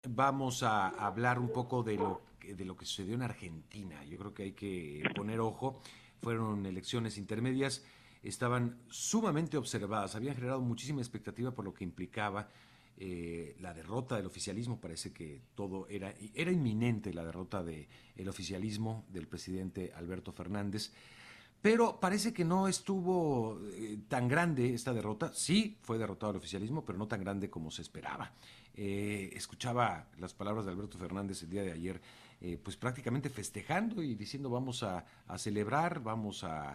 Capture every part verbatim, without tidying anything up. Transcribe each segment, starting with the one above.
vamos a hablar un poco de lo, que- de lo que sucedió en Argentina. Yo creo que hay que poner ojo. Fueron elecciones intermedias, estaban sumamente observadas, habían generado muchísima expectativa por lo que implicaba eh, la derrota del oficialismo. Parece que todo era, era inminente la derrota del oficialismo del presidente Alberto Fernández. Pero parece que no estuvo eh, tan grande esta derrota. Sí, fue derrotado el oficialismo, pero no tan grande como se esperaba. Eh, escuchaba las palabras de Alberto Fernández el día de ayer, eh, pues prácticamente festejando y diciendo vamos a, a celebrar, vamos a,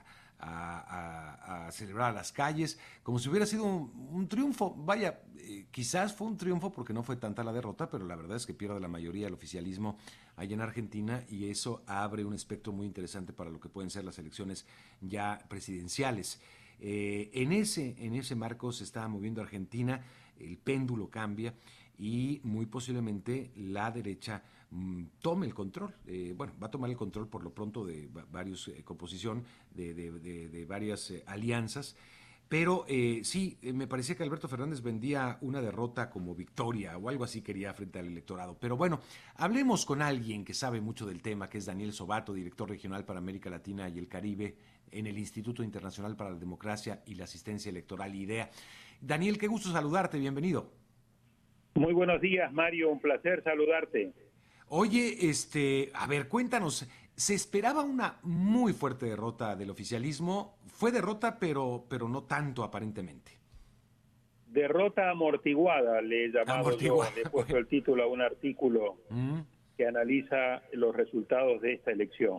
a, a, a, celebrar a las calles, como si hubiera sido un, un triunfo. Vaya, eh, quizás fue un triunfo porque no fue tanta la derrota, pero la verdad es que pierde la mayoría el oficialismo allá en Argentina y eso abre un espectro muy interesante para lo que pueden ser las elecciones ya presidenciales. Eh, en, ese, en ese marco se está moviendo Argentina, el péndulo cambia y muy posiblemente la derecha mmm, tome el control. Eh, bueno, va a tomar el control por lo pronto de varios eh, composición, de, de, de, de varias eh, alianzas. Pero eh, sí, eh, me parecía que Alberto Fernández vendía una derrota como victoria o algo así quería frente al electorado. Pero bueno, hablemos con alguien que sabe mucho del tema, que es Daniel Sobato, director regional para América Latina y el Caribe en el Instituto Internacional para la Democracia y la Asistencia Electoral, IDEA. Daniel, qué gusto saludarte, bienvenido. Muy buenos días, Mario, un placer saludarte. Oye, este, a ver, cuéntanos, se esperaba una muy fuerte derrota del oficialismo, fue derrota, pero, pero no tanto aparentemente. Derrota amortiguada, le he llamado yo, Amortiguada, le he puesto bueno. el título a un artículo Mm, que analiza los resultados de esta elección.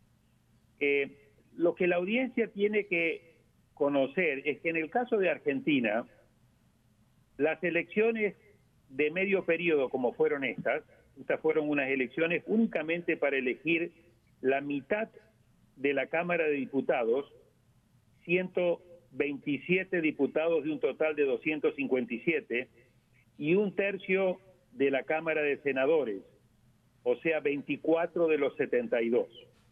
Eh, lo que la audiencia tiene que conocer es que en el caso de Argentina, las elecciones de medio periodo como fueron estas, estas fueron unas elecciones únicamente para elegir la mitad de la Cámara de Diputados, ciento veintisiete diputados de un total de doscientos cincuenta y siete y un tercio de la Cámara de Senadores, o sea, veinticuatro de los setenta y dos.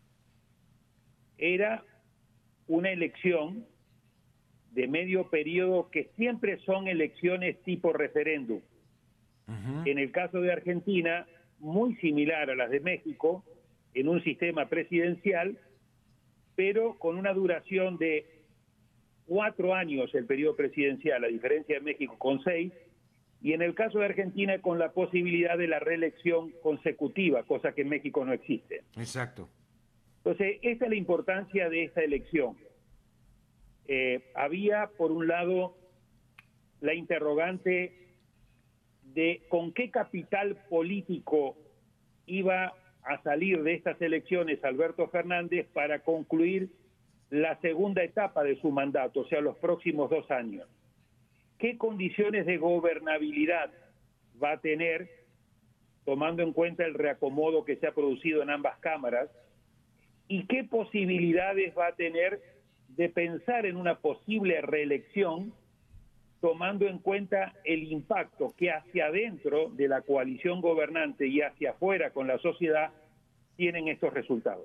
Era una elección de medio periodo que siempre son elecciones tipo referéndum. ujú. En el caso de Argentina, muy similar a las de México, en un sistema presidencial, pero con una duración de cuatro años el periodo presidencial, a diferencia de México con seis, y en el caso de Argentina con la posibilidad de la reelección consecutiva, cosa que en México no existe. Exacto. Entonces, esta es la importancia de esta elección. Eh, había, por un lado, la interrogante de con qué capital político iba a salir de estas elecciones Alberto Fernández para concluir la segunda etapa de su mandato, o sea, los próximos dos años. ¿Qué condiciones de gobernabilidad va a tener, tomando en cuenta el reacomodo que se ha producido en ambas cámaras? ¿Y qué posibilidades va a tener de pensar en una posible reelección, tomando en cuenta el impacto que hacia adentro de la coalición gobernante y hacia afuera con la sociedad tienen estos resultados?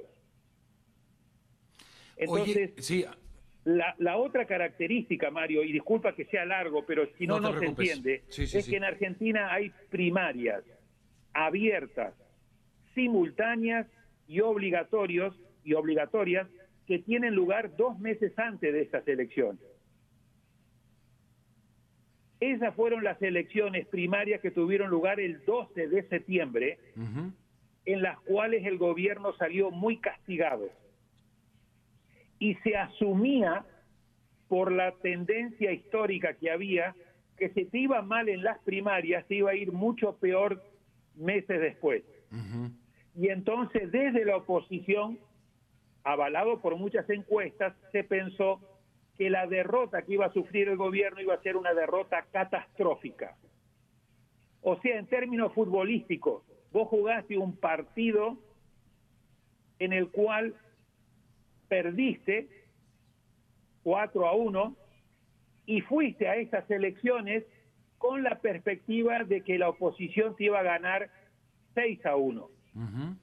Oye, Entonces, sí, La, la otra característica, Mario, y disculpa que sea largo, pero si no, no te no se preocupes. entiende, Sí, sí, es que sí. en Argentina hay primarias abiertas, simultáneas y obligatorios y obligatorias que tienen lugar dos meses antes de estas elecciones. Esas fueron las elecciones primarias que tuvieron lugar el doce de septiembre, Ujú. en las cuales el gobierno salió muy castigado y se asumía por la tendencia histórica que había, que si te iba mal en las primarias, te iba a ir mucho peor meses después. Uh-huh. Y entonces, desde la oposición, avalado por muchas encuestas, se pensó que la derrota que iba a sufrir el gobierno iba a ser una derrota catastrófica. O sea, en términos futbolísticos, vos jugaste un partido en el cual perdiste cuatro a uno, y fuiste a estas elecciones con la perspectiva de que la oposición te iba a ganar seis a uno. Uh-huh.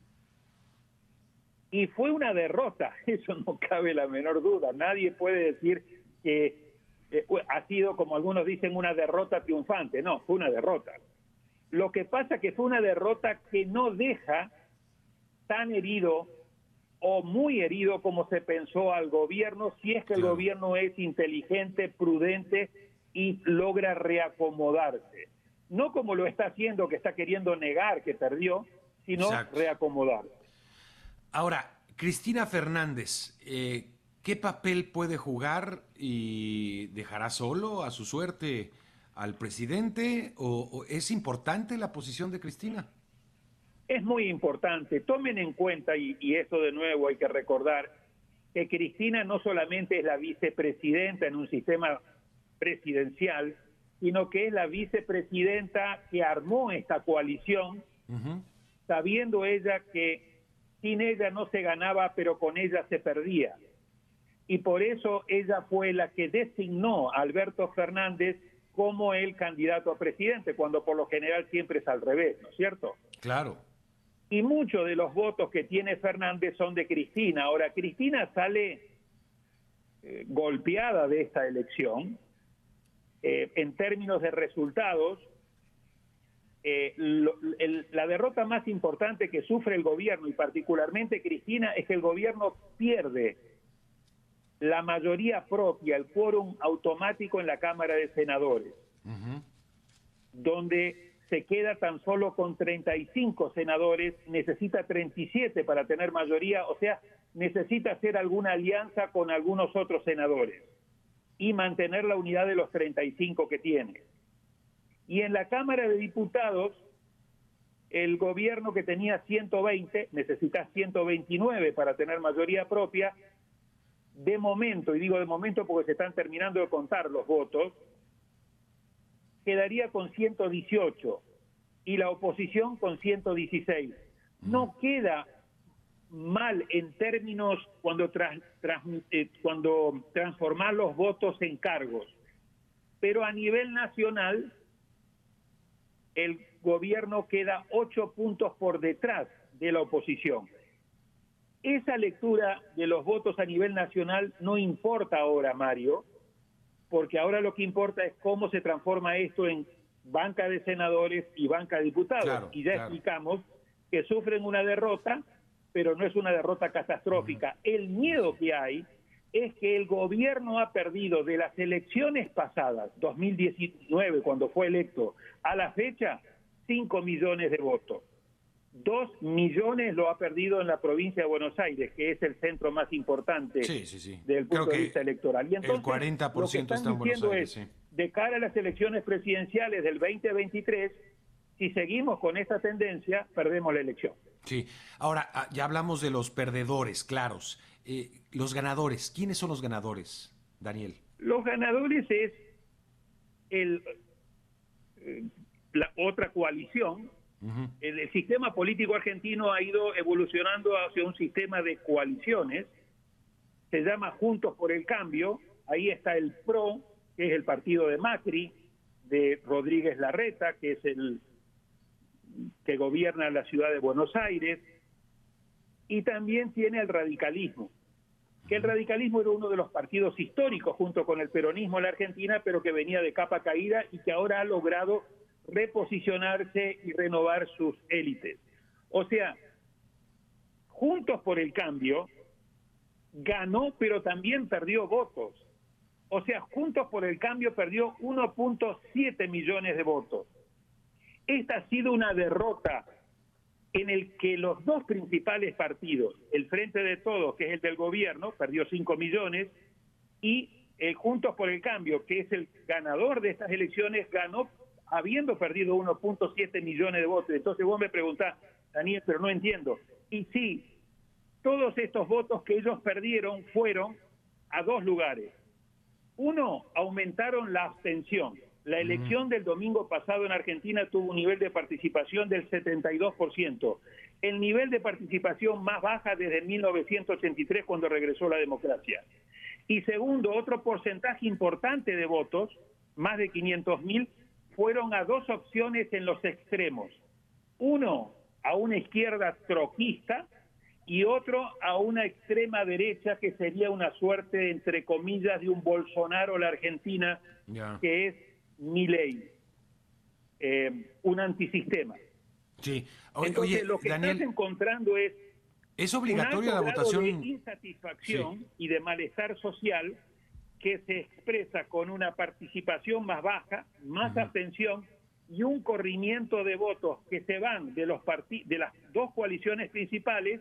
Y fue una derrota, eso no cabe la menor duda. Nadie puede decir que eh, ha sido, como algunos dicen, una derrota triunfante. No, fue una derrota. Lo que pasa que fue una derrota que no deja tan herido o muy herido como se pensó al gobierno, si es que el Claro. gobierno es inteligente, prudente y logra reacomodarse. No como lo está haciendo, que está queriendo negar que perdió, sino Exacto. reacomodarse. Ahora, Cristina Fernández, eh, ¿qué papel puede jugar y dejará solo a su suerte al presidente? ¿O, o es importante la posición de Cristina? Es muy importante, tomen en cuenta, y, y eso de nuevo hay que recordar, que Cristina no solamente es la vicepresidenta en un sistema presidencial, sino que es la vicepresidenta que armó esta coalición, Uh-huh. sabiendo ella que sin ella no se ganaba, pero con ella se perdía. Y por eso ella fue la que designó a Alberto Fernández como el candidato a presidente, cuando por lo general siempre es al revés, ¿no es cierto? Claro. Y muchos de los votos que tiene Fernández son de Cristina. Ahora, Cristina sale eh, golpeada de esta elección. Eh, en términos de resultados, eh, lo, el, la derrota más importante que sufre el gobierno, y particularmente Cristina, es que el gobierno pierde la mayoría propia, el quórum automático en la Cámara de Senadores, Uh-huh. donde se queda tan solo con treinta y cinco senadores, necesita treinta y siete para tener mayoría, o sea, necesita hacer alguna alianza con algunos otros senadores y mantener la unidad de los treinta y cinco que tiene. Y en la Cámara de Diputados, el gobierno que tenía ciento veinte, necesita ciento veintinueve para tener mayoría propia. De momento, y digo de momento porque se están terminando de contar los votos, quedaría con ciento dieciocho y la oposición con ciento dieciséis. No queda mal en términos cuando, tras, tras, eh, cuando transformar los votos en cargos, pero a nivel nacional el gobierno queda ocho puntos por detrás de la oposición. Esa lectura de los votos a nivel nacional no importa ahora, Mario, porque ahora lo que importa es cómo se transforma esto en banca de senadores y banca de diputados. Claro, y ya claro. explicamos que sufren una derrota, pero no es una derrota catastrófica. Uh-huh. El miedo que hay es que el gobierno ha perdido de las elecciones pasadas, dos mil diecinueve, cuando fue electo, a la fecha, cinco millones de votos. Dos millones lo ha perdido en la provincia de Buenos Aires, que es el centro más importante sí, sí, sí. del punto Creo de vista electoral. Y entonces, el cuarenta por ciento lo que está en están Buenos diciendo Aires, es, sí. de cara a las elecciones presidenciales del veinte veintitrés, si seguimos con esta tendencia, perdemos la elección. Sí. Ahora, ya hablamos de los perdedores, claros. Eh, los ganadores, ¿quiénes son los ganadores, Daniel? Los ganadores es el, la otra coalición. Uh-huh. El, el sistema político argentino ha ido evolucionando hacia un sistema de coaliciones. Se llama Juntos por el Cambio. Ahí está el P R O, que es el partido de Macri, de Rodríguez Larreta, que es el que gobierna la ciudad de Buenos Aires, y también tiene el radicalismo, que el radicalismo era uno de los partidos históricos junto con el peronismo en la Argentina, pero que venía de capa caída y que ahora ha logrado reposicionarse y renovar sus élites. O sea, Juntos por el Cambio ganó, pero también perdió votos. O sea, Juntos por el Cambio perdió uno punto siete millones de votos. Esta ha sido una derrota en el que los dos principales partidos, el Frente de Todos, que es el del gobierno, perdió cinco millones, y el Juntos por el Cambio, que es el ganador de estas elecciones, ganó habiendo perdido uno punto siete millones de votos. Entonces vos me preguntás, Daniel, pero no entiendo. Y sí, todos estos votos que ellos perdieron fueron a dos lugares. Uno, aumentaron la abstención. La elección del domingo pasado en Argentina tuvo un nivel de participación del setenta y dos por ciento, el nivel de participación más baja desde mil novecientos ochenta y tres, cuando regresó la democracia. Y segundo, otro porcentaje importante de votos, más de quinientos mil, fueron a dos opciones en los extremos. Uno, a una izquierda troquista, y otro a una extrema derecha, que sería una suerte, entre comillas, de un Bolsonaro a la Argentina, yeah. que es Milei. eh, un antisistema. Sí. O, Entonces, oye, lo que Daniel, estás encontrando es ¿es un obligatoria alto la grado votación? de insatisfacción y de malestar social que se expresa con una participación más baja, más Ujú. abstención y un corrimiento de votos que se van de los parti- de las dos coaliciones principales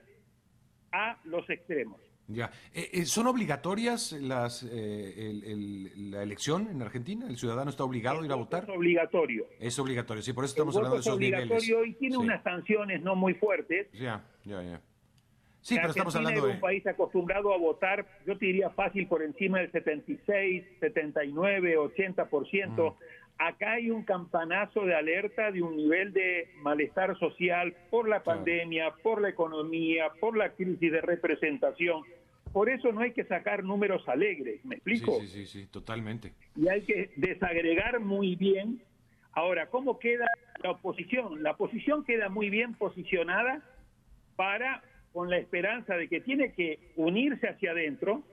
a los extremos. Ya. Eh, eh, ¿Son obligatorias las eh, el- el- la elección en Argentina? ¿El ciudadano está obligado a El ir a voto es votar? obligatorio. Es obligatorio, sí, por eso El estamos voto hablando de es esos niveles. obligatorio y tiene Sí. unas sanciones no muy fuertes. Ya, ya, ya. Sí, pero estamos Argentina hablando era un de... país acostumbrado a votar, yo te diría fácil, por encima del setenta y seis, setenta y nueve, ochenta por ciento. Mm. Acá hay un campanazo de alerta de un nivel de malestar social por la Claro. pandemia, por la economía, por la crisis de representación. Por eso no hay que sacar números alegres, ¿me Sí, explico? sí, sí, sí, totalmente. Y hay que desagregar muy bien. Ahora, ¿cómo queda la oposición? La oposición queda muy bien posicionada para, con la esperanza de que tiene que unirse hacia adentro,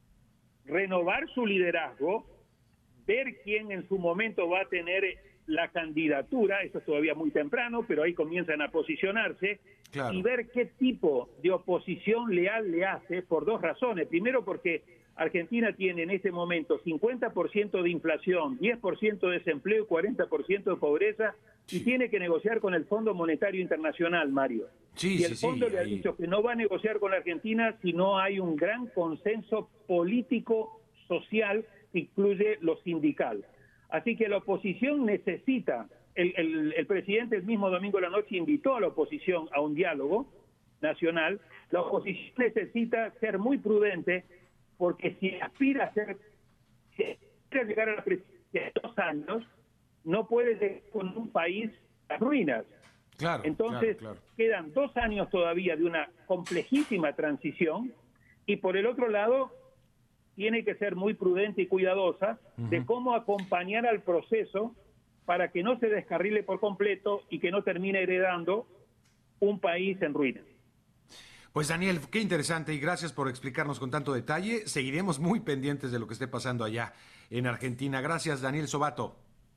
renovar su liderazgo, ver quién en su momento va a tener la candidatura, eso es todavía muy temprano, pero ahí comienzan a posicionarse, Claro. y ver qué tipo de oposición leal le hace por dos razones. Primero, porque Argentina tiene en este momento cincuenta por ciento de inflación, diez por ciento de desempleo y cuarenta por ciento de pobreza, y Sí. tiene que negociar con el Fondo Monetario Internacional, Mario. Sí, Y el sí, fondo sí, le ha ahí- dicho que no va a negociar con la Argentina si no hay un gran consenso político, social, que incluye lo sindical. Así que la oposición necesita, el, el, el presidente el mismo domingo de la noche invitó a la oposición a un diálogo nacional. La oposición necesita ser muy prudente, porque si aspira a ser, si aspira a llegar a la presidencia en dos años, no puede llegar con un país a ruinas. Claro, Entonces, claro, claro. quedan dos años todavía de una complejísima transición, y por el otro lado, tiene que ser muy prudente y cuidadosa de Ujú. cómo acompañar al proceso para que no se descarrile por completo y que no termine heredando un país en ruinas. Pues Daniel, qué interesante y gracias por explicarnos con tanto detalle. Seguiremos muy pendientes de lo que esté pasando allá en Argentina. Gracias, Daniel Sobato.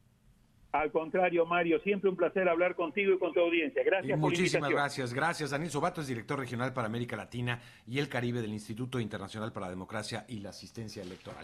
Al contrario, Mario, siempre un placer hablar contigo y con tu audiencia. Y Gracias por la muchísimas invitación. gracias. Gracias, Daniel Sobato es director regional para América Latina y el Caribe del Instituto Internacional para la Democracia y la Asistencia Electoral.